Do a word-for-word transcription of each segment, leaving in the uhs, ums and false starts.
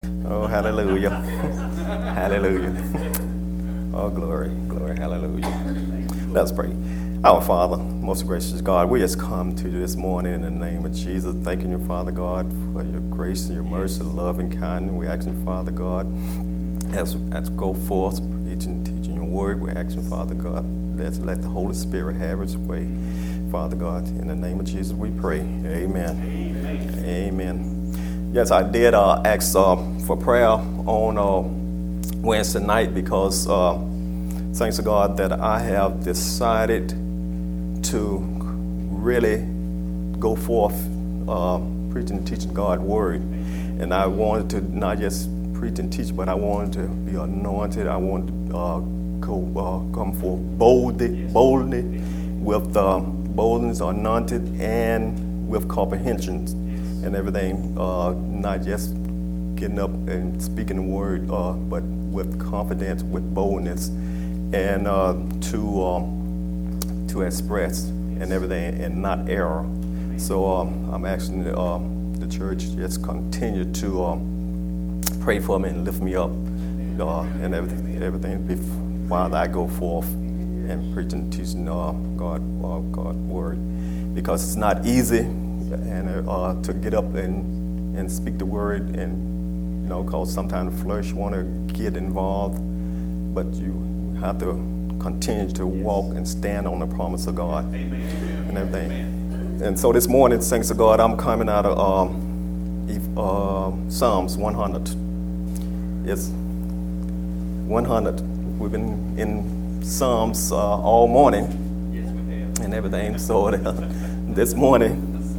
Oh, hallelujah. Hallelujah. Oh, glory, glory, hallelujah. Let's pray. Our Father, most gracious God, we just come to you this morning in the name of Jesus, thanking you, Father God, for your grace and your mercy, love and kindness. We ask you, Father God, as, as we go forth, preaching, teaching your word, we ask you, Father God, let's let the Holy Spirit have its way. Father God, in the name of Jesus, we pray. Amen. Amen. Amen. Yes, I did uh, ask uh, for prayer on uh, Wednesday night because, uh, thanks to God, that I have decided to really go forth uh, preaching and teaching God's word. And I wanted to not just preach and teach, but I wanted to be anointed. I wanted to uh, go, uh, come forth boldly, boldly with uh, boldness, anointed, and with comprehension and everything. Uh, not just getting up and speaking the word, uh, but with confidence, with boldness, and uh, to um, to express and everything, and not error. So um, I'm asking the, uh, the church just continue to um, pray for me and lift me up, uh, and everything, everything before, while I go forth and preaching and teaching uh, God, uh, God's word, because it's not easy and uh, to get up and and speak the word, and you know, cause sometimes the flesh want to get involved, but you have to continue to walk and stand on the promise of God. Amen. And everything. Amen. And so this morning, thanks to God, I'm coming out of um, uh, Psalms one hundred. It's one hundred. We've been in Psalms uh, all morning. Yes, we have. And everything. So uh, this morning,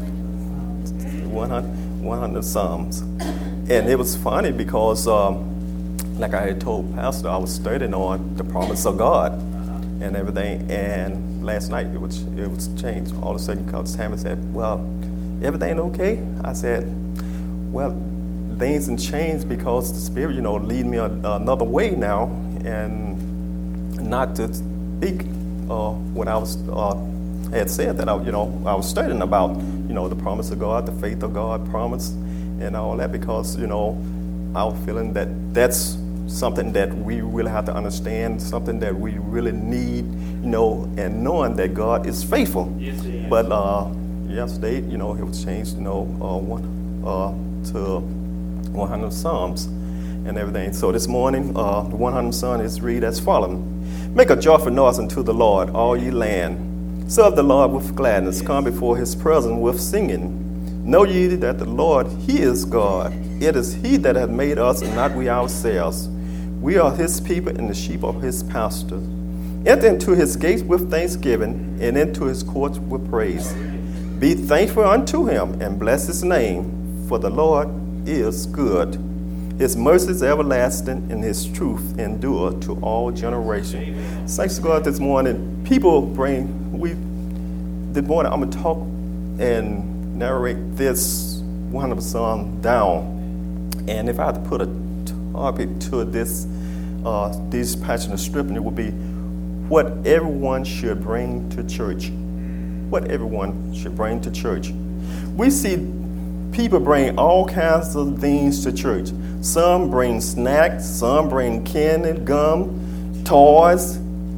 one hundred, one hundred Psalms. And it was funny because um, like I had told Pastor, I was studying on the promise of God and everything. And last night it was it was changed. All of a sudden, because Tammy said, "Well, everything okay?" I said, "Well, things have changed because the Spirit, you know, lead me a, another way now, and not to speak uh, what I was uh, had said that I, you know, I was studying about, you know, the promise of God, the faith of God, promise, and all that, because you know, I was feeling that that's something that we really have to understand, something that we really need, you know, and knowing that God is faithful." Yes, he is. But uh, yesterday, you know, it was changed, you know, uh, one uh, to one hundred Psalms and everything. So this morning, uh, the one hundred Psalm is read as follows: "Make a joyful noise unto the Lord, all ye land. Serve the Lord with gladness. Come before his presence with singing. Know ye that the Lord, he is God. It is he that hath made us, and not we ourselves. We are his people, and the sheep of his pasture. Enter into his gates with thanksgiving, and into his courts with praise. Be thankful unto him, and bless his name, for the Lord is good. His mercy is everlasting, and his truth endure to all generations." Thanks to God this morning. People bring, we, this morning I'm going to talk and narrate this one hundred Psalm down. And if I had to put a topic to this, uh, this passion of scripture, it would be what everyone should bring to church. What everyone should bring to church. We see people bring all kinds of things to church. Some bring snacks, some bring candy, gum, toys,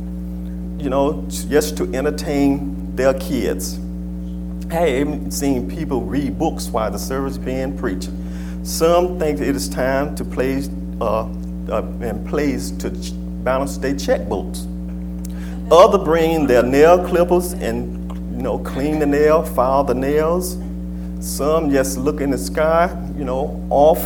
you know, just to entertain their kids. I have even seen people read books while the service being preached. Some think it is time to play uh, uh, and place to ch- balance their checkbooks. Others bring their nail clippers and, you know, clean the nail, file the nails. Some just look in the sky, you know, off.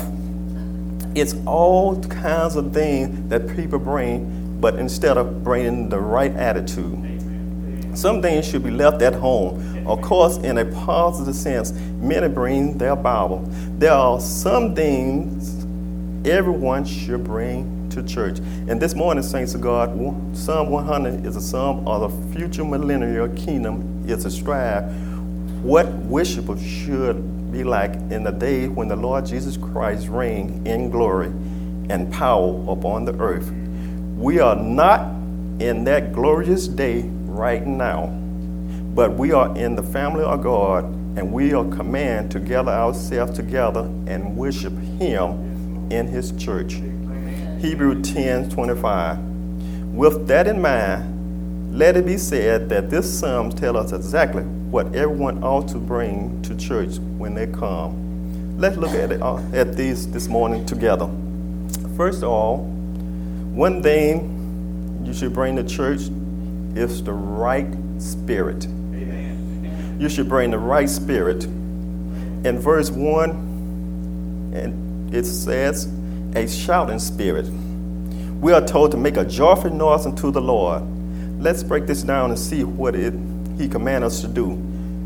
It's all kinds of things that people bring, but instead of bringing the right attitude. Some things should be left at home. Of course, in a positive sense, many bring their Bible. There are some things everyone should bring to church. And this morning, saints of God, Psalm one hundred is a psalm of the future millennial kingdom. It's a strive what worshipers should be like in the day when the Lord Jesus Christ reign in glory and power upon the earth. We are not in that glorious day right now, but we are in the family of God, and we are commanded to gather ourselves together and worship him in his church. Hebrews ten twenty-five. With that in mind, let it be said that this psalm tells us exactly what everyone ought to bring to church when they come. Let's look at it uh, at these this morning together. First of all, one thing you should bring to church is the right spirit. Amen. You should bring the right spirit. In verse one, and it says, a shouting spirit. We are told to make a joyful noise unto the Lord. Let's break this down and see what it he commands us to do.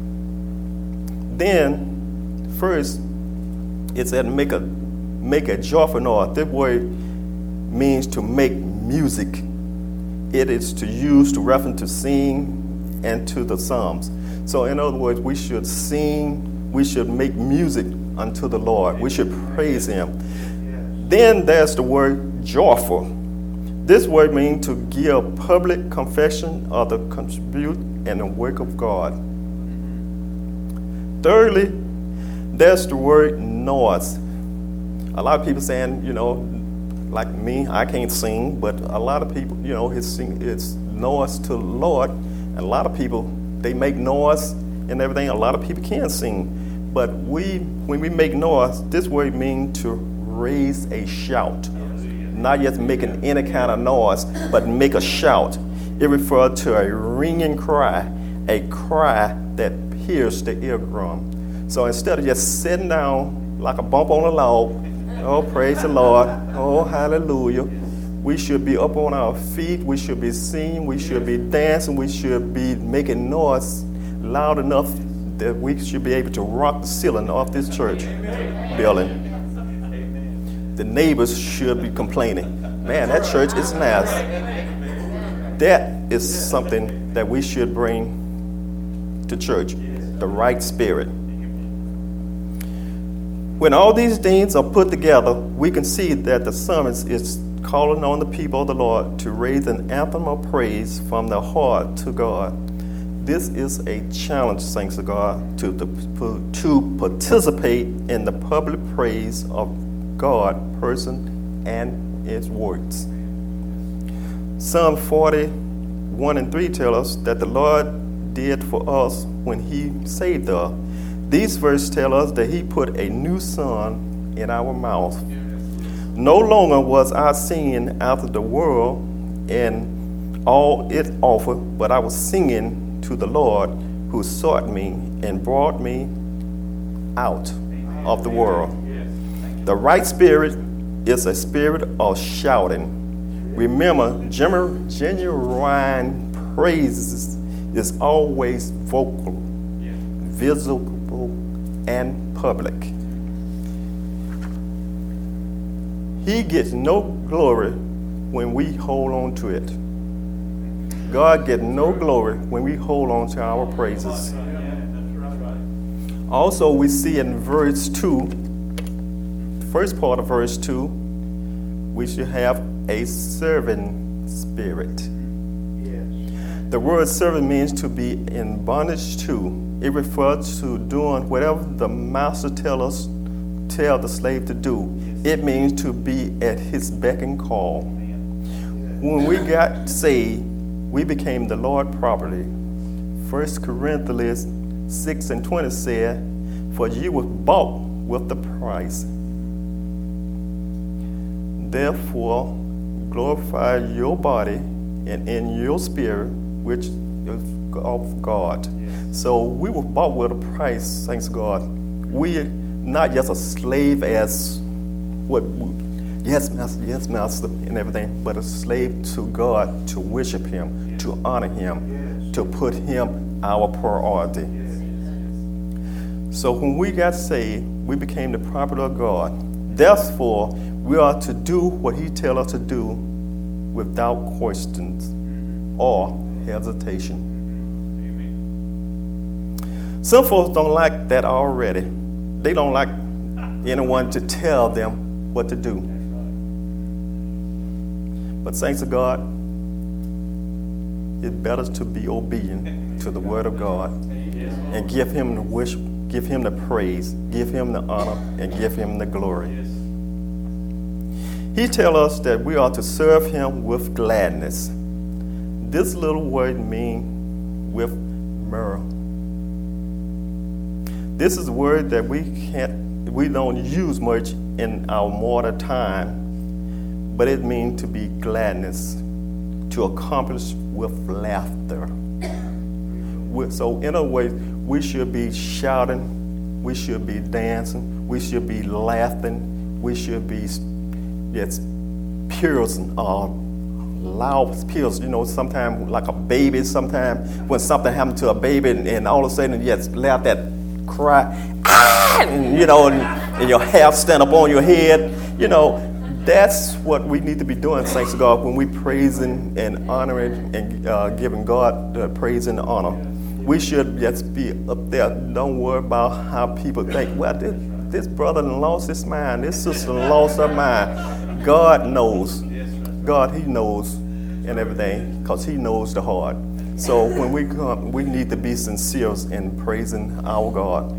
Then, first, it said make a make a joyful noise. This word means to make music. It is to use to reference to sing and to the Psalms. So in other words, we should sing, we should make music unto the Lord. We should praise him. Then there's the word joyful. This word means to give public confession of the contribute and the work of God. Thirdly, there's the word noise. A lot of people saying, you know, like me, I can't sing, but a lot of people, you know, it's, sing, it's noise to the Lord. And a lot of people, they make noise and everything. A lot of people can sing. But we, when we make noise, this word means to raise a shout. Not just making any kind of noise, but make a shout. It refers to a ringing cry, a cry that pierces the eardrum. So instead of just sitting down like a bump on a log, oh, praise the Lord, oh, hallelujah, we should be up on our feet, we should be singing, we should be dancing, we should be making noise loud enough that we should be able to rock the ceiling of this church building. The neighbors should be complaining, man, that church is nice. That is something that we should bring to church, the right spirit. When all these things are put together, we can see that the psalmist is calling on the people of the Lord to raise an anthem of praise from their heart to God. This is a challenge, saints of God, to, to, to participate in the public praise of God, person, and his works. Psalm forty-one and three tell us that the Lord did for us when he saved us. These verses tell us that he put a new song in our mouth. No longer was I singing after the world and all it offered, but I was singing to the Lord who sought me and brought me out of the world. The right spirit is a spirit of shouting. Remember, genuine praise is always vocal, visible, and public. He gets no glory when we hold on to it. God gets no glory when we hold on to our praises. Also, we see in verse two, first part of verse two, we should have a servant spirit. Yes. The word servant means to be in bondage to. It refers to doing whatever the master tell us, tell the slave to do. It means to be at his beck and call. When we got saved, we became the Lord's property. First Corinthians six and twenty said, for you were bought with the price. Therefore, glorify your body and in your spirit, which is of God. Yes. So we were bought with a price, thanks to God. We are not just a slave as what, yes, master, yes, master, and everything, but a slave to God to worship him, yes. to honor him, yes. to put him our priority. Yes. So when we got saved, we became the property of God. Therefore, we are to do what he tells us to do without questions or hesitation. Amen. Some folks don't like that already. They don't like anyone to tell them what to do. But saints of God, it's better to be obedient to the word of God and give him the wish, give him the praise, give him the honor, and give him the glory. He tells us that we are to serve him with gladness. This little word means with myrrh. This is a word that we can't, we don't use much in our modern time, but it means to be gladness, to accomplish with laughter. So in a way, we should be shouting, we should be dancing, we should be laughing, we should be yes, piercing, uh, loud piercing. You know, sometimes like a baby, sometimes when something happened to a baby and, and all of a sudden, yes, laugh that cry, ah! and, you know, and, and your hair stand up on your head. You know, that's what we need to be doing, thanks to God, when we praising and honoring and uh, giving God the praise and the honor. We should just be up there. Don't worry about how people think. Well, this, this brother lost his mind. This sister lost her mind. God knows. God, he knows and everything, because he knows the heart. So when we come, we need to be sincere in praising our God.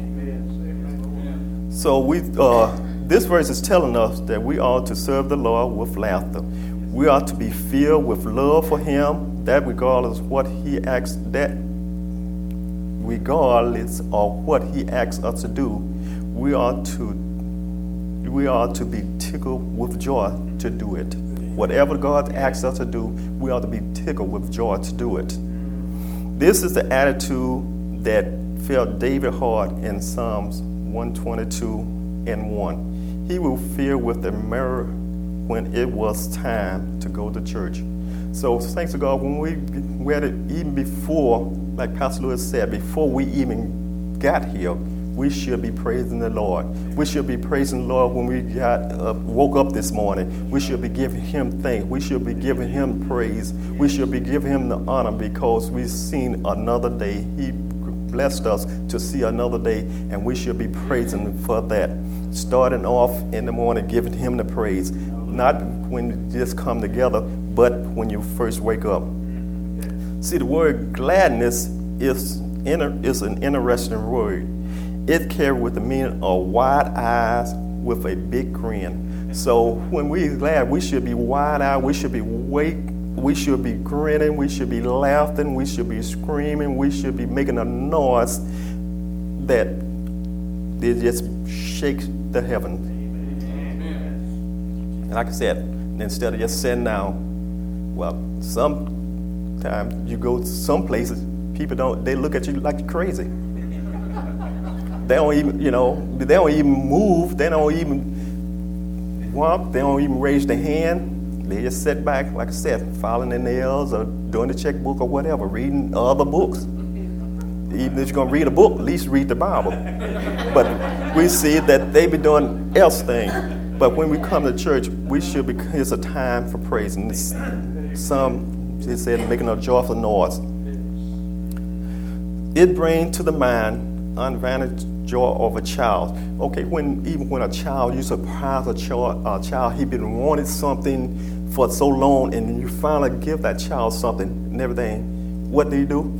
So we, uh, this verse is telling us that we are to serve the Lord with laughter. We are to be filled with love for him, that regardless what he asks, that regardless of what he asks us to do, we are to we are to be tickled with joy to do it. Whatever God asks us to do, we ought to be tickled with joy to do it. This is the attitude that filled David's heart in Psalms one twenty-two and one. He will fill with the mirror when it was time to go to church. So thanks to God, when we read it, even before, like Pastor Lewis said, before we even got here, we should be praising the Lord. We should be praising the Lord when we got uh, woke up this morning. We should be giving him thanks. We should be giving him praise. We should be giving him the honor because we've seen another day. He blessed us to see another day, and we should be praising him for that. Starting off in the morning, giving him the praise. Not when you just come together, but when you first wake up. See, the word gladness is, inter- is an interesting word. It carries with the meaning of wide eyes with a big grin. So when we're glad, we should be wide-eyed, we should be awake, we should be grinning, we should be laughing, we should be screaming, we should be making a noise that it just shakes the heavens. And like I said, instead of just sitting down, well, sometimes you go to some places, people don't, they look at you like you're crazy. They don't even, you know, they don't even move. They don't even walk. They don't even raise their hand. They just sit back, like I said, filing their nails or doing the checkbook or whatever, reading other books. Even if you're going to read a book, at least read the Bible. But we see that they be doing else thing. But when we come to church, we should be, it's a time for praising. Some, they said, making a joyful noise. It brings to the mind unvantage joy of a child. Okay, when even when a child, you surprise a child, a child, he been wanting something for so long, and you finally give that child something and everything. What do you do?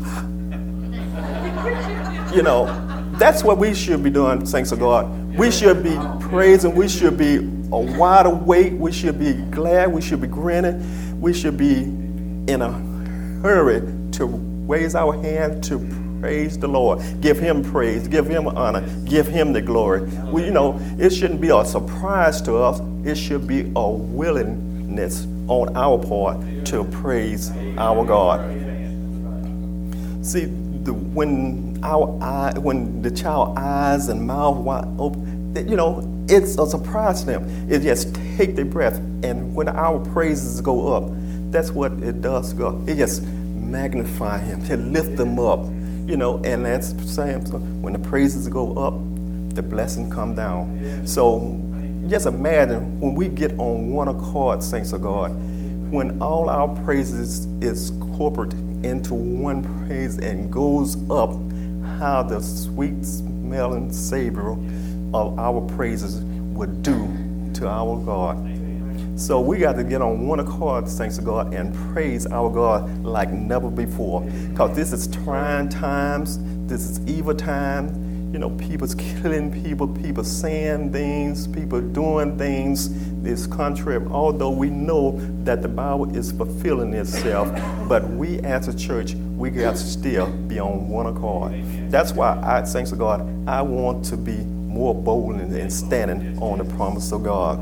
You know, that's what we should be doing, thanks to God. We should be praising. We should be wide awake. We should be glad. We should be grinning. We should be in a hurry to raise our hand to praise the Lord. Give him praise. Give him honor. Give him the glory. We, you know, it shouldn't be a surprise to us. It should be a willingness on our part to praise our God. See, the, when our eye, when the child eyes and mouth wide open, you know, it's a surprise to them. It just take their breath, and when our praises go up, that's what it does. Go. It just magnify him. It lift them up. You know, and that's the same. So when the praises go up, the blessing come down. So just imagine when we get on one accord, saints of God, when all our praises is corporate into one praise and goes up, how the sweet smelling savor of our praises would do to our God. So we got to get on one accord, thanks to God, and praise our God like never before. Because this is trying times, this is evil time. you know, people's killing people, people saying things, people doing things that's contrary. Although we know that the Bible is fulfilling itself, but we as a church, we got to still be on one accord. That's why I, thanks to God, I want to be more bold and standing on the promise of God.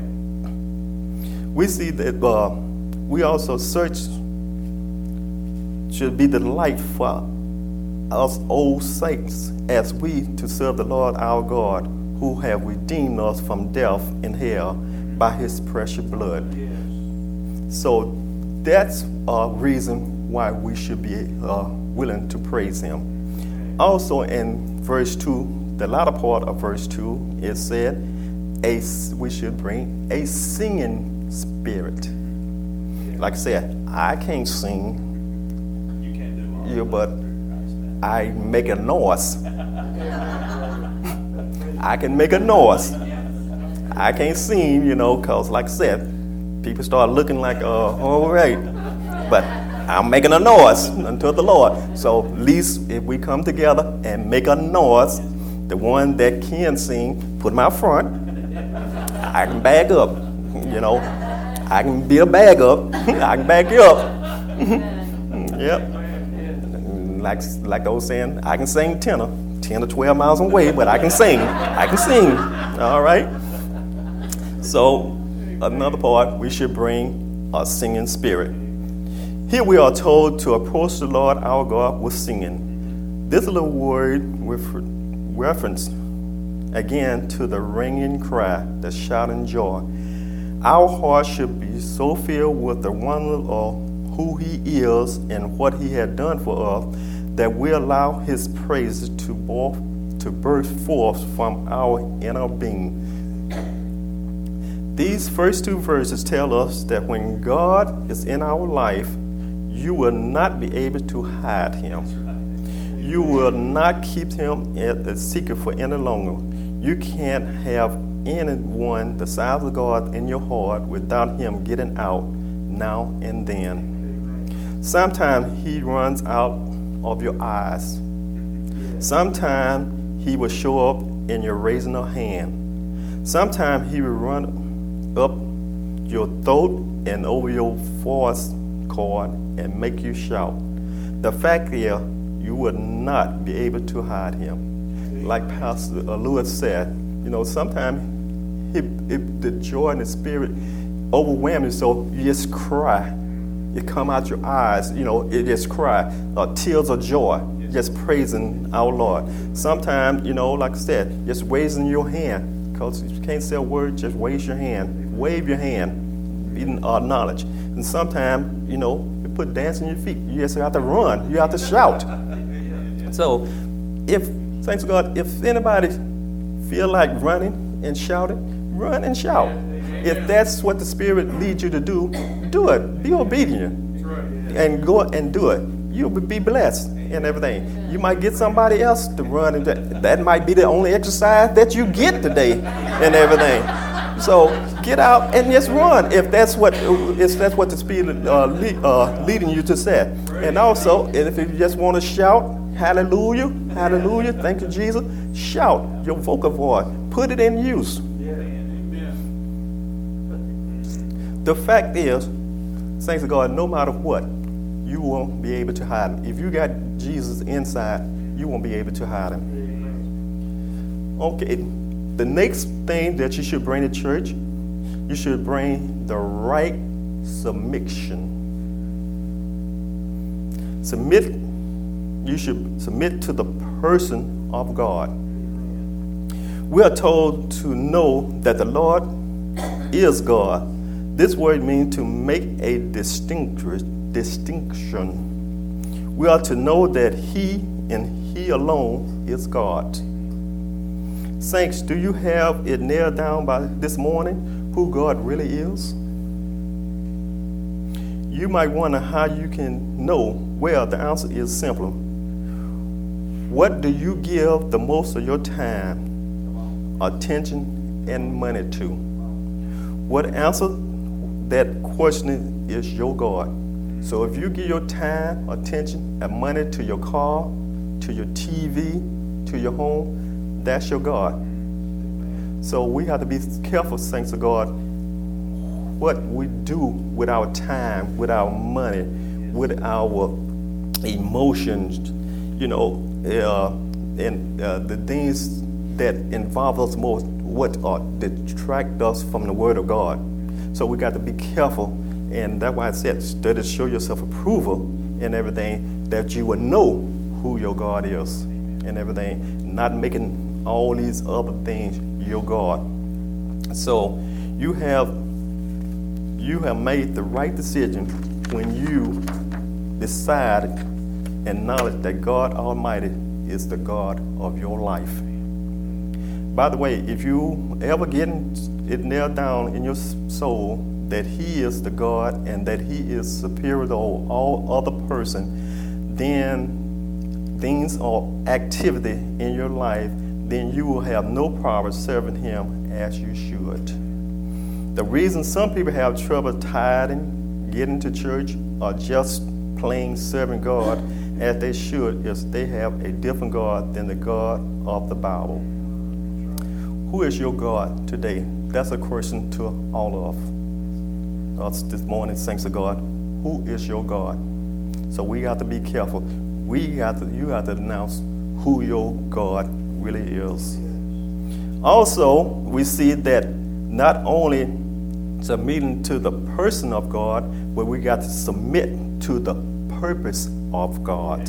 We see that uh, we also search should be the light for us old saints as we to serve the Lord our God, who have redeemed us from death and hell by his precious blood. Yes. So that's a reason why we should be uh, willing to praise him. Also in verse two, the latter part of verse two, it said, a, we should bring a singing spirit. Yes. Like I said, I can't sing, you can't do all yeah, but I make a noise. I can make a noise. I can't sing, you know, because like I said, people start looking like, uh, all right. But I'm making a noise unto the Lord. So at least if we come together and make a noise, the one that can sing, put my front, I can back up, you know. I can be a bag up. I can back you up. Yep. Like, like I was saying, I can sing tenor, ten to twelve miles away, but I can sing. I can sing. All right? So, another part, we should bring a singing spirit. Here we are told to approach the Lord our God with singing. This little word with reference, again, to the ringing cry, the shouting joy. Our hearts should be so filled with the wonder of who he is and what he had done for us, that we allow his praises to, both, to burst forth from our inner being. These first two verses tell us that when God is in our life, you will not be able to hide him. You will not keep him a secret for any longer. You can't have anyone the size of God in your heart without him getting out now and then. Sometimes he runs out of your eyes. Sometimes he will show up in your raising a hand. Sometimes he will run up your throat and over your voice cord and make you shout. The fact is, you will not be able to hide him. Like Pastor Lewis said, you know, sometimes the joy and the spirit overwhelms you, so you just cry. It come out your eyes, you know, it just cry, uh, tears of joy, just praising our Lord. Sometimes, you know, like I said, just raising your hand, because you can't say a word, just raise your hand, wave your hand, in uh, knowledge. And sometimes, you know, you put dance in your feet, you just have to run, you have to shout. So, if, thanks to God, if anybody feel like running and shouting, run and shout. If that's what the Spirit leads you to do, do it. Be obedient and go and do it. You'll be blessed and everything. You might get somebody else to run, and that, that might be the only exercise that you get today and everything. So get out and just run if that's what if that's what the Spirit uh, lead, uh, leading you to say. And also, if you just want to shout, hallelujah, hallelujah, thank you, Jesus, shout your vocal voice. Put it in use. The fact is, thanks to God, no matter what, you won't be able to hide him. If you got Jesus inside, you won't be able to hide him. Okay, the next thing that you should bring to church, you should bring the right submission. Submit, you should submit to the person of God. We are told to know that the Lord is God. This word means to make a distinction. We are to know that he and he alone is God. Saints, do you have it nailed down by this morning who God really is? You might wonder how you can know. Well, the answer is simple. What do you give the most of your time, attention, and money to? What answer that question is your God. So if you give your time, attention, and money to your car, to your T V, to your home, that's your God. So we have to be careful, saints of God, what we do with our time, with our money, with our emotions, you know, uh, and uh, the things that involve us most, what uh, detract us from the Word of God. So we got to be careful, and that's why I said, study to show yourself approval in everything, that you will know who your God is and everything, not making all these other things your God. So you have you have made the right decision when you decide and acknowledge that God Almighty is the God of your life. By the way, if you ever get it nailed down in your soul that He is the God and that He is superior to all other person, then things or activity in your life, then you will have no problem serving Him as you should. The reason some people have trouble tithing, getting to church, or just plain serving God as they should is they have a different God than the God of the Bible. Who is your God today? That's a question to all of us this morning, saints of God. Who is your God? So we have to be careful. We have to, you have to announce who your God really is. Also, we see that not only submitting to the person of God, but we got to submit to the purpose of God.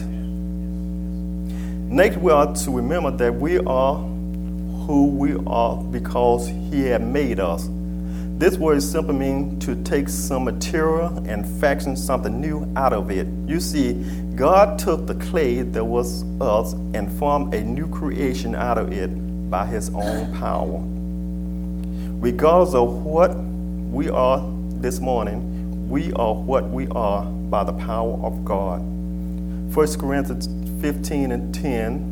Next, we are to remember that we are who we are because He had made us. This word simply means to take some material and fashion something new out of it. You see, God took the clay that was us and formed a new creation out of it by His own power. Regardless of what we are this morning, we are what we are by the power of God. First Corinthians fifteen and ten,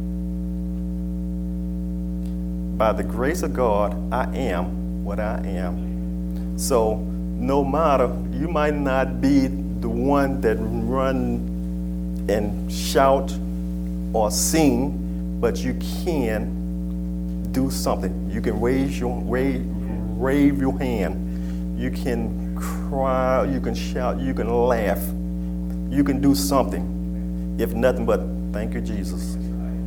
by the grace of God, I am what I am. So no matter, you might not be the one that run and shout or sing, but you can do something. You can raise your raise, wave your hand. You can cry, you can shout, you can laugh. You can do something. If nothing but thank you, Jesus.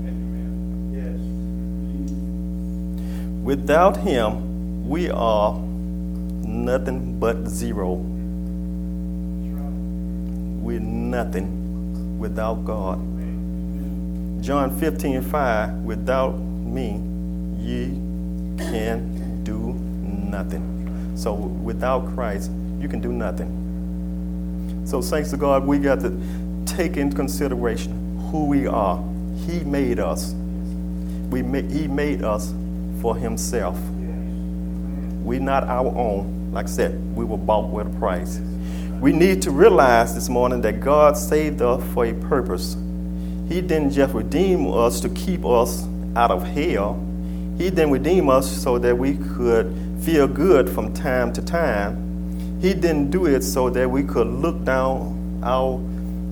Without Him, we are nothing but zero. We're nothing without God. John fifteen five, without me, ye can do nothing. So without Christ, you can do nothing. So thanks to God, we got to take into consideration who we are. He made us. We ma- He made us for Himself. We're not our own. Like I said, we were bought with a price. We need to realize this morning that God saved us for a purpose. He didn't just redeem us to keep us out of hell. He didn't redeem us so that we could feel good from time to time. He didn't do it so that we could look down our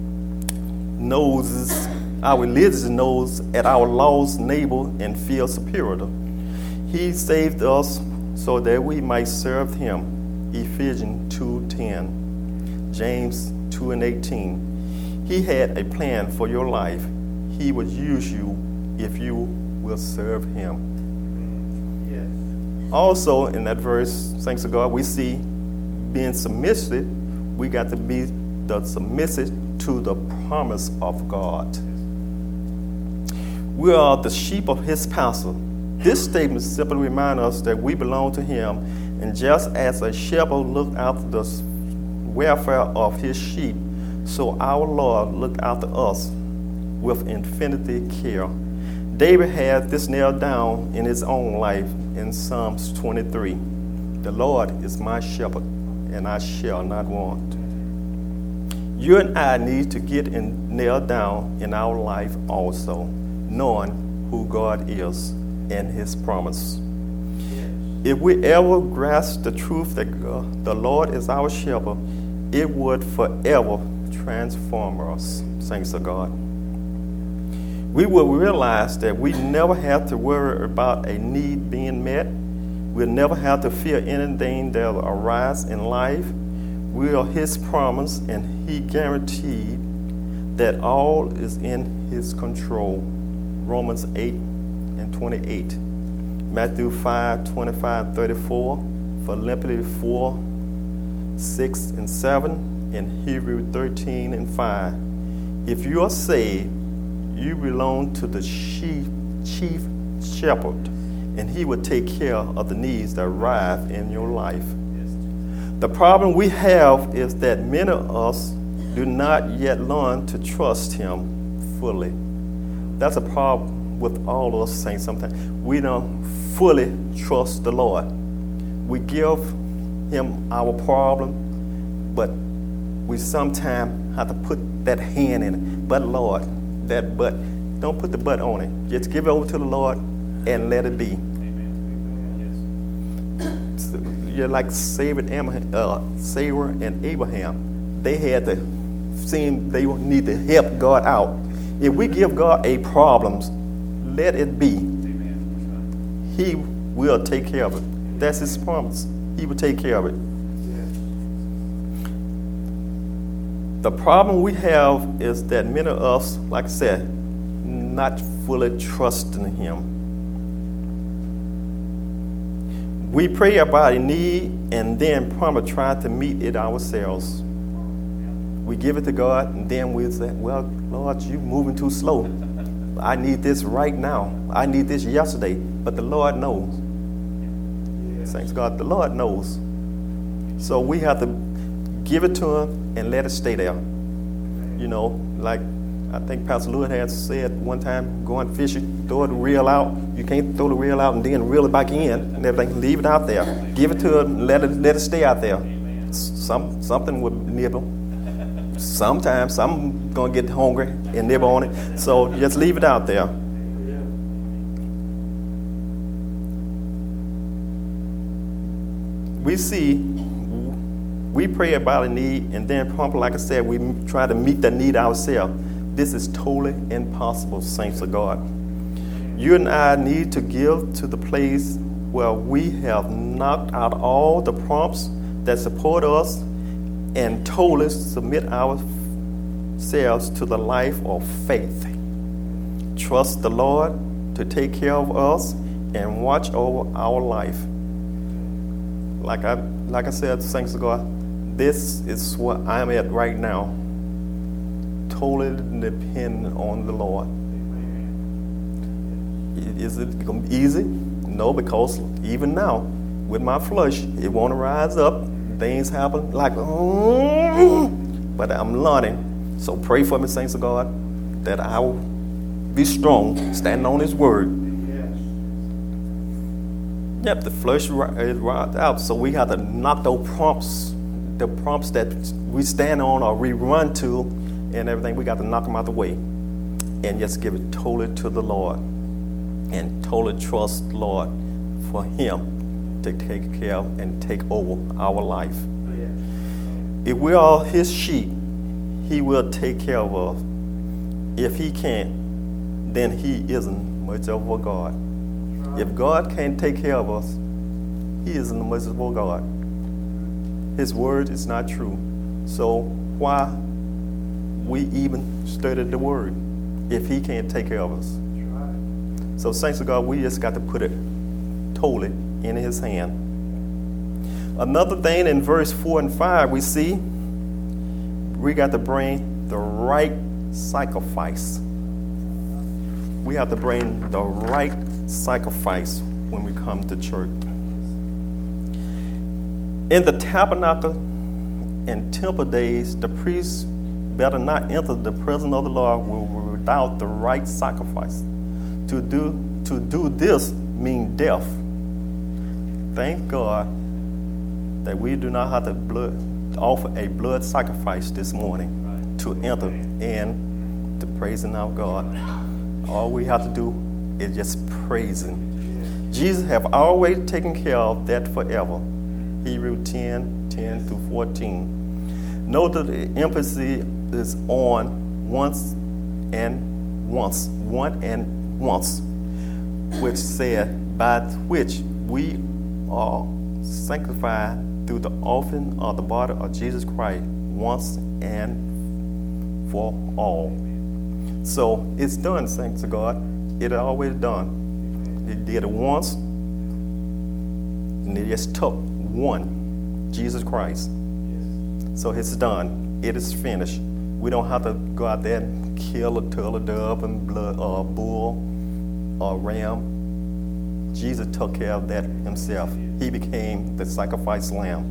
noses, our religious nose at our lost neighbor and feel superior. He saved us so that we might serve Him. Ephesians two ten, James two and eighteen. He had a plan for your life. He would use you if you will serve Him. Yes. Also in that verse, thanks to God, we see being submissive. We got to be the submissive to the promise of God. We are the sheep of His pasture. This statement simply reminds us that we belong to Him, and just as a shepherd looked after the welfare of his sheep, so our Lord looked after us with infinity care. David had this nailed down in his own life in Psalms twenty-three. The Lord is my shepherd, and I shall not want. You and I need to get in, nailed down in our life also, knowing who God is and His promise. If we ever grasp the truth that God, the Lord is our shepherd, it would forever transform us, thanks to God. we will realize that we never have to worry about a need being met. We'll never have to fear anything that will arise in life. We are His promise, and He guaranteed that all is in His control. Romans eight and twenty-eight. Matthew five, twenty-five, thirty-four. Philippians four, six and seven. And Hebrews thirteen and five. If you are saved, you belong to the chief, chief shepherd, and He will take care of the needs that arise in your life. The problem we have is that many of us do not yet learn to trust Him fully. That's a problem with all of us saying sometimes. We don't fully trust the Lord. We give Him our problem, but we sometimes have to put that hand in it. But Lord, that but, don't put the but on it. Just give it over to the Lord and let it be. Amen. So you're like Sarah and, uh, Sarah and Abraham. They had to seem they need to help God out. If we give God a problem, let it be. Amen. He will take care of it. That's His promise. He will take care of it. The problem we have is that many of us, like I said, not fully trusting Him. We pray about a need and then probably try to meet it ourselves. We give it to God and then we say, well, Lord, you're moving too slow. I need this right now. I need this yesterday. But the Lord knows. Thanks God, the Lord knows. So we have to give it to Him and let it stay there. You know, like I think Pastor Lewis had said one time, going fishing, throw the reel out. You can't throw the reel out and then reel it back in and everything. Leave it out there. Give it to Him, let it let it stay out there. Some something would nibble. Sometimes I'm gonna get hungry and nibble on it. So just leave it out there. We see. We pray about a need, and then promptly, like I said, we try to meet that need ourselves. This is totally impossible, saints of God. You and I need to give to the place where we have knocked out all the prompts that support us and totally submit ourselves to the life of faith. Trust the Lord to take care of us and watch over our life. Like I, like I said, saints of God, this is what I'm at right now. Totally dependent on the Lord. Is it going to be easy? No, because even now, with my flesh, it won't rise up. Things happen like, mm, but I'm learning. So pray for me, saints of God, that I will be strong, standing on His word. Yep, the flesh is right out, so we have to knock those prompts, the prompts that we stand on or we run to and everything, we got to knock them out the way and just give it totally to the Lord and totally trust the Lord for Him to take care of and take over our life. If we are His sheep, He will take care of us. If He can't, then He isn't much of a God. If God can't take care of us, He isn't a merciful God. His word is not true. So why we even study the word if He can't take care of us? So saints of God, we just got to put it totally in His hand. Another thing in verse four and five, we see we got to bring the right sacrifice. We have to bring the right sacrifice when we come to church. In the tabernacle and temple days, the priests better not enter the presence of the Lord without the right sacrifice. To do to do this means death. Thank God that we do not have to blood, offer a blood sacrifice this morning right. to enter in the praising of God. All we have to do is just praise Him. Jesus have always taken care of that forever. Hebrews ten, ten through fourteen. Note that the emphasis is on once and once, one and once, which said, by which we are sanctified through the offering of the body of Jesus Christ once and for all. So it's done, thanks to God. It always done. He did it once, and it just took one, Jesus Christ. So it's done. It is finished. We don't have to go out there and kill a turtle dove and blood or a bull or ram. Jesus took care of that himself. He became the sacrifice lamb.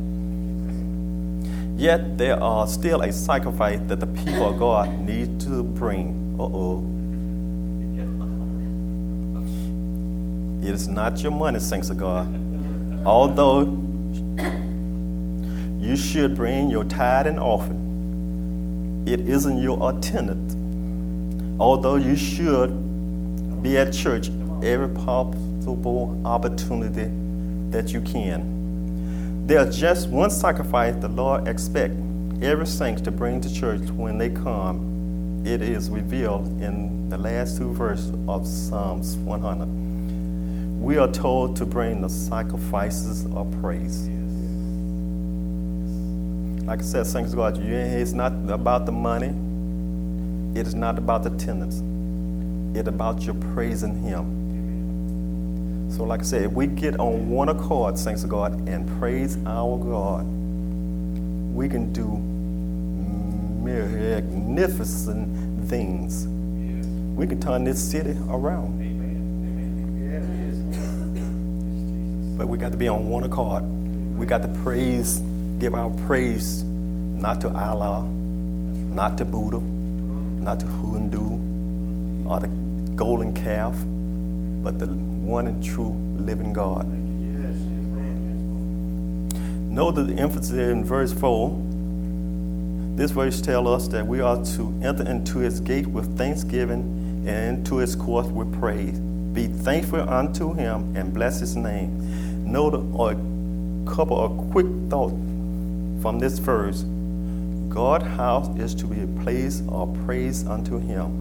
Yet there are still a sacrifice that the people of God need to bring. Uh-oh. It is not your money, saints of God. Although you should bring your tithe and offering, it isn't your attendance. Although you should be at church every possible opportunity that you can. There's just one sacrifice the Lord expects every saint to bring to church when they come. It is revealed in the last two verses of Psalms one hundred. We are told to bring the sacrifices of praise. Like I said, thanks God, it's not about the money. It is not about the attendance. It's about your praising Him. So like I said, if we get on one accord, thanks to God, and praise our God, we can do magnificent things. We can turn this city around. But we got to be on one accord. We got to praise, give our praise not to Allah, not to Buddha, not to Hindu or the golden calf, but the one and true living God. Note the emphasis in verse four. This verse tells us that we are to enter into His gate with thanksgiving and into His courts with praise. Be thankful unto Him and bless His name. Note a couple of quick thoughts from this verse. God's house is to be a place of praise unto Him.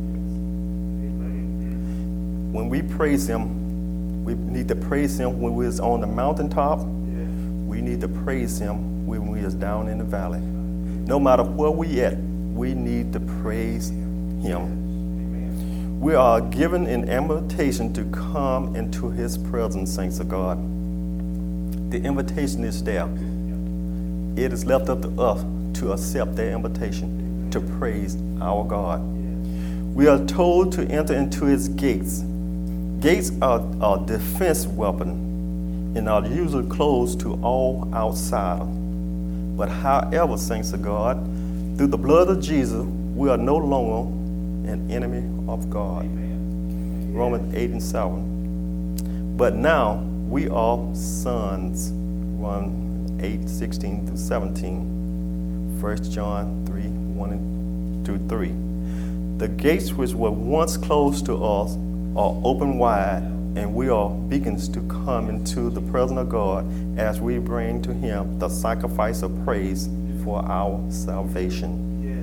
When we praise Him, we need to praise Him when we is on the mountaintop. We need to praise Him when we is down in the valley. No matter where we at, we need to praise Him. We are given an invitation to come into His presence, saints of God. The invitation is there. It is left up to us to accept that invitation to praise our God. We are told to enter into His gates. Gates are a defense weapon and are usually closed to all outsiders. But however, saints of God, through the blood of Jesus, we are no longer an enemy of God. Amen. Romans eight and seven. But now we are sons. Romans eight, sixteen through seventeen. First John three, one and through three. The gates which were once closed to us are open wide, and we are beacons to come into the presence of God as we bring to Him the sacrifice of praise for our salvation.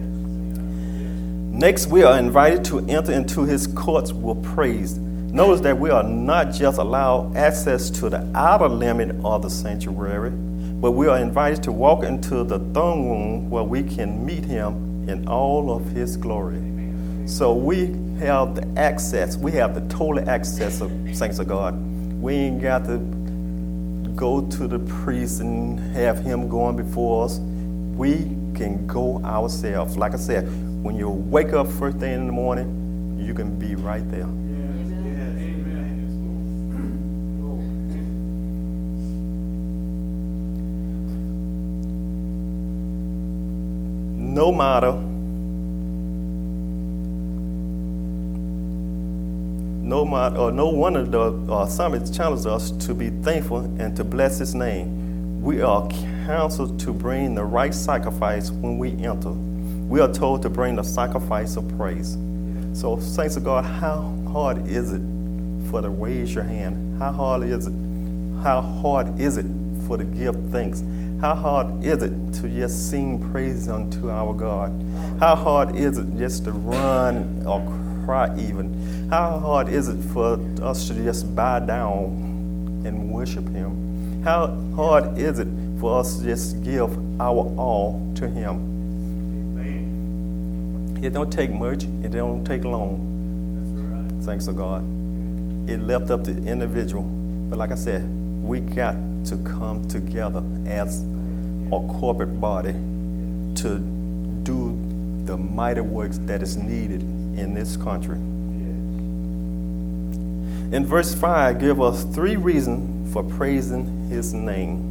Next, we are invited to enter into His courts with praise. Notice that we are not just allowed access to the outer limit of the sanctuary, but we are invited to walk into the throne room where we can meet Him in all of His glory. So we have the access. We have the total access of saints of God. We ain't got to go to the priest and have him going before us. We can go ourselves. Like I said, when you wake up first thing in the morning, you can be right there. No matter No, matter, or no one of the uh, summits challenges us to be thankful and to bless His name. We are counseled to bring the right sacrifice when we enter. We are told to bring the sacrifice of praise. So, saints of God, how hard is it for to raise your hand? How hard is it? How hard is it for to give thanks? How hard is it to just sing praise unto our God? How hard is it just to run or cry even. How hard is it for us to just bow down and worship him? How hard is it for us to just give our all to him? Amen. It don't take much. It don't take long. That's right. Thanks to God. It left up to the individual. But like I said, we got to come together as a corporate body to do the mighty works that is needed in this country. In verse five, give us three reasons for praising his name.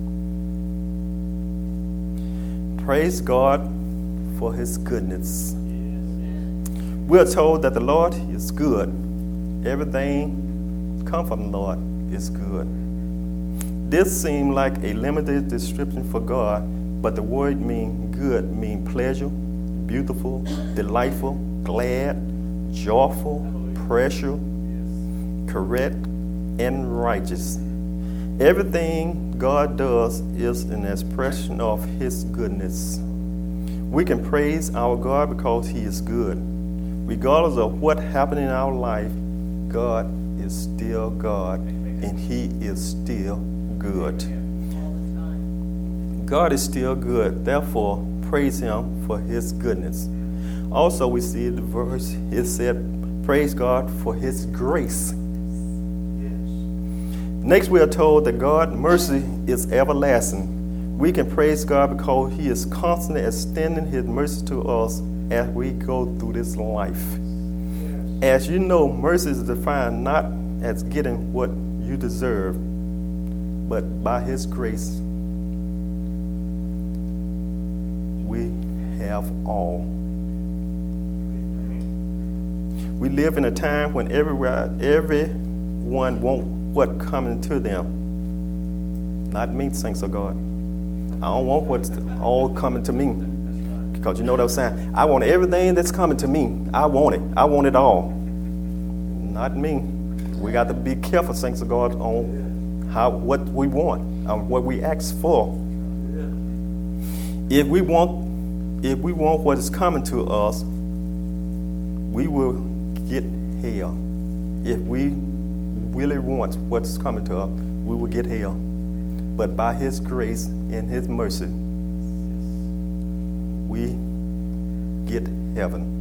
Praise God for his goodness. We are told that the Lord is good. Everything come from the Lord is good. This seemed like a limited description for God, but the word mean good, mean pleasure, beautiful, delightful, glad, joyful, precious, correct, and righteous. Everything God does is an expression of his goodness. We can praise our God because he is good. Regardless of what happened in our life, God is still God, and he is still good. God is still good. Therefore, praise him for his goodness. Also, we see in the verse, it said, praise God for his grace. Next, we are told that God's mercy is everlasting. We can praise God because he is constantly extending his mercy to us as we go through this life. As you know, mercy is defined not as getting what you deserve, but by his grace, we have all. We live in a time when everywhere, everyone wants what coming to them. Not me, saints of God. I don't want what's all coming to me. Because you know what I'm saying? I want everything that's coming to me. I want it. I want it all. Not me. We got to be careful, saints of God, on how what we want, on what we ask for. If we want, if we want what is coming to us, we will get hell. If we really want what's coming to us, we will get hell. But by his grace and his mercy, we get heaven.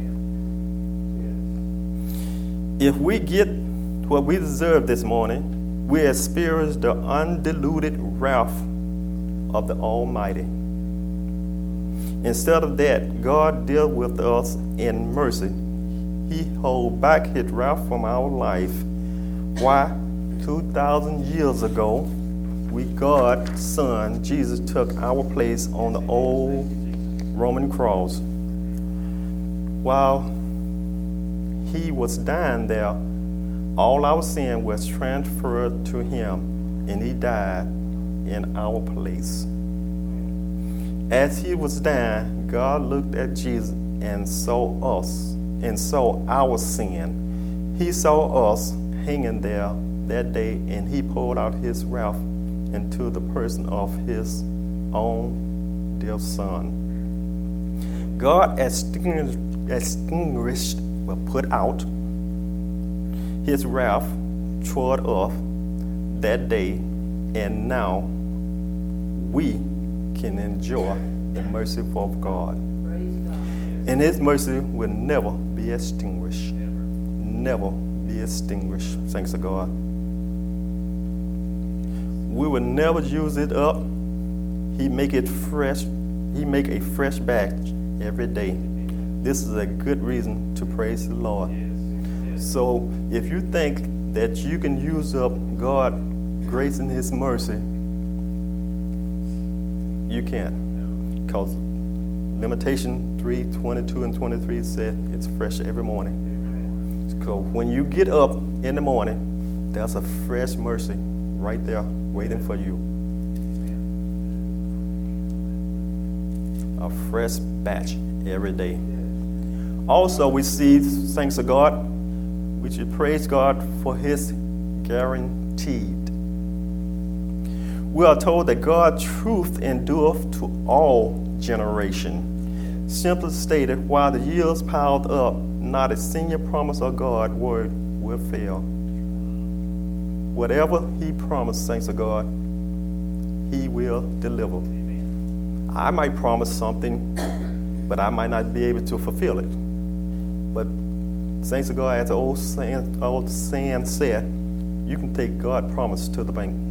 If we get what we deserve this morning, we experience the undiluted wrath of the Almighty. Instead of that, God dealt with us in mercy. He held back his wrath from our life. Why? two thousand years ago, we, God's Son, Jesus, took our place on the old Roman cross. While he was dying there, all our sin was transferred to him, and he died in our place. As he was dying, God looked at Jesus and saw us, and saw our sin. He saw us hanging there that day, and he poured out his wrath into the person of his own dear Son. God extinguished, extinguished well, put out his wrath toward us that day, and now we can enjoy the mercy of God. And his mercy will never be extinguished. Never be extinguished, thanks to God. We will never use it up. He make it fresh. He make a fresh batch every day. This is a good reason to praise the Lord. So if you think that you can use up God's grace and his mercy, you can't. Because Lamentation three, twenty-two and twenty-three said it's fresh every morning. So when you get up in the morning, there's a fresh mercy right there waiting for you. A fresh batch every day. Also, we see, thanks to God, we should praise God for his guaranteed. We are told that God's truth endureth to all generation. Simply stated, while the years piled up, not a single promise of God's word will fail. Whatever he promised, saints of God, he will deliver. I might promise something, but I might not be able to fulfill it. But saints of God, as the old saying, old saying said, you can take God's promise to the bank.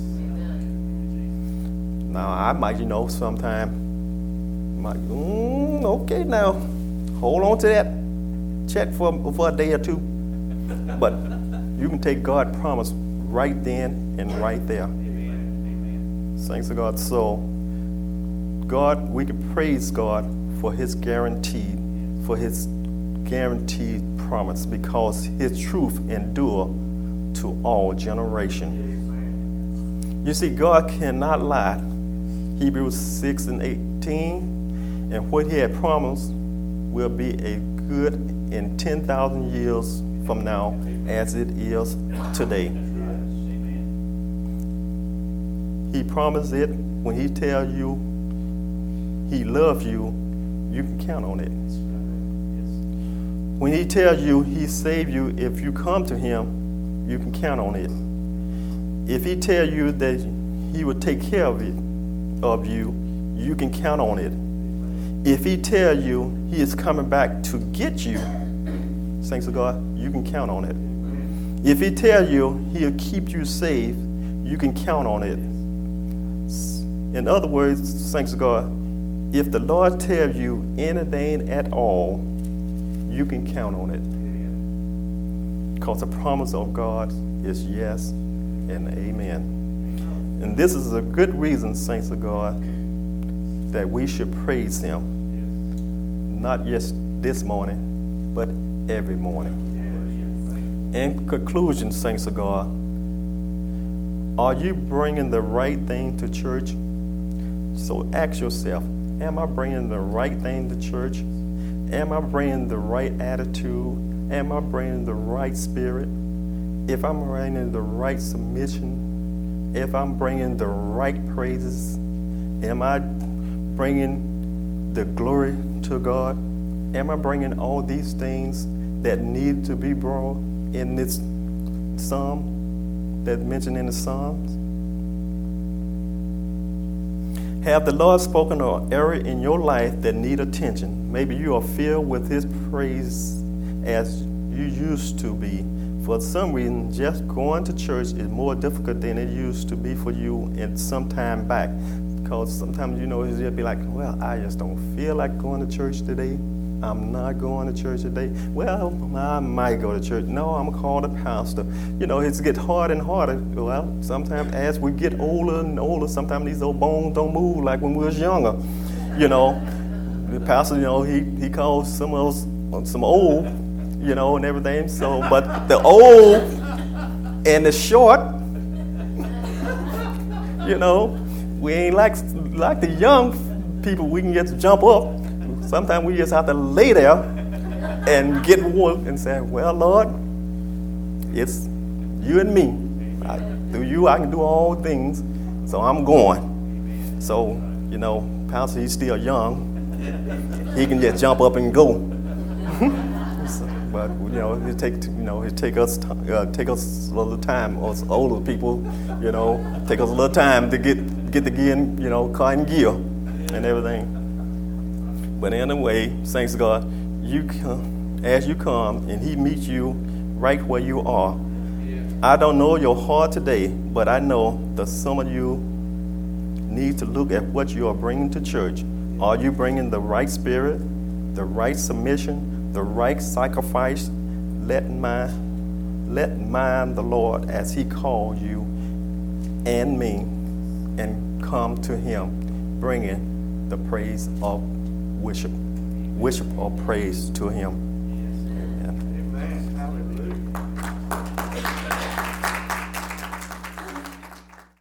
Now, I might, you know, sometime, might, mm, okay, now, hold on to that check for, for a day or two. But you can take God's promise right then and right there. Thanks to God. So, God, we can praise God for his guaranteed, for his guaranteed promise, because his truth endure to all generation. You see, God cannot lie. Hebrews six and eighteen, and what he had promised will be a good in ten thousand years from now as it is today. He promised it. When he tells you he loves you, you can count on it. When he tells you he saved you, if you come to him, you can count on it. If he tells you that he will take care of it, of you, you can count on it. If he tells you he is coming back to get you, thanks to God, you can count on it. If he tells you he'll keep you safe, you can count on it. In other words, thanks to God, if the Lord tells you anything at all, you can count on it. Because the promise of God is yes and amen. And this is a good reason, saints of God, that we should praise him. Not just this morning, but every morning. In conclusion, saints of God, are you bringing the right thing to church? So ask yourself, am I bringing the right thing to church? Am I bringing the right attitude? Am I bringing the right spirit? If I'm bringing the right submission, if I'm bringing the right praises, am I bringing the glory to God? Am I bringing all these things that need to be brought in this psalm, that's mentioned in the Psalms? Have the Lord spoken an area in your life that need attention? Maybe you are filled with his praise as you used to be. For some reason, just going to church is more difficult than it used to be for you in some time back. Because sometimes, you know, you'll be like, well, I just don't feel like going to church today. I'm not going to church today. Well, I might go to church. No, I'm called a pastor. You know, it's get harder and harder. Well, sometimes as we get older and older, sometimes these old bones don't move like when we was younger. You know, the pastor, you know, he, he calls some of us some old, you know, and everything. So, but the old and the short, you know, we ain't like like the young people. We can get to jump up. Sometimes we just have to lay there and get warm and say, well, Lord, it's you and me. I, through you, I can do all things, so I'm going. So, you know, Pastor, he's still young. He can just jump up and go. So, but, you know, it take, you know, it take us, uh, take us a little time, us older people, you know, take us a little time to get, get the gear, you know, car in gear and everything. But anyway, thanks to God, you come, as you come and he meets you right where you are. I don't know your heart today, but I know that some of you need to look at what you are bringing to church. Are you bringing the right spirit, the right submission, the right sacrifice? Let mine, let mine the Lord as he called you and me, and come to him, bringing the praise of worship, worship or praise to him.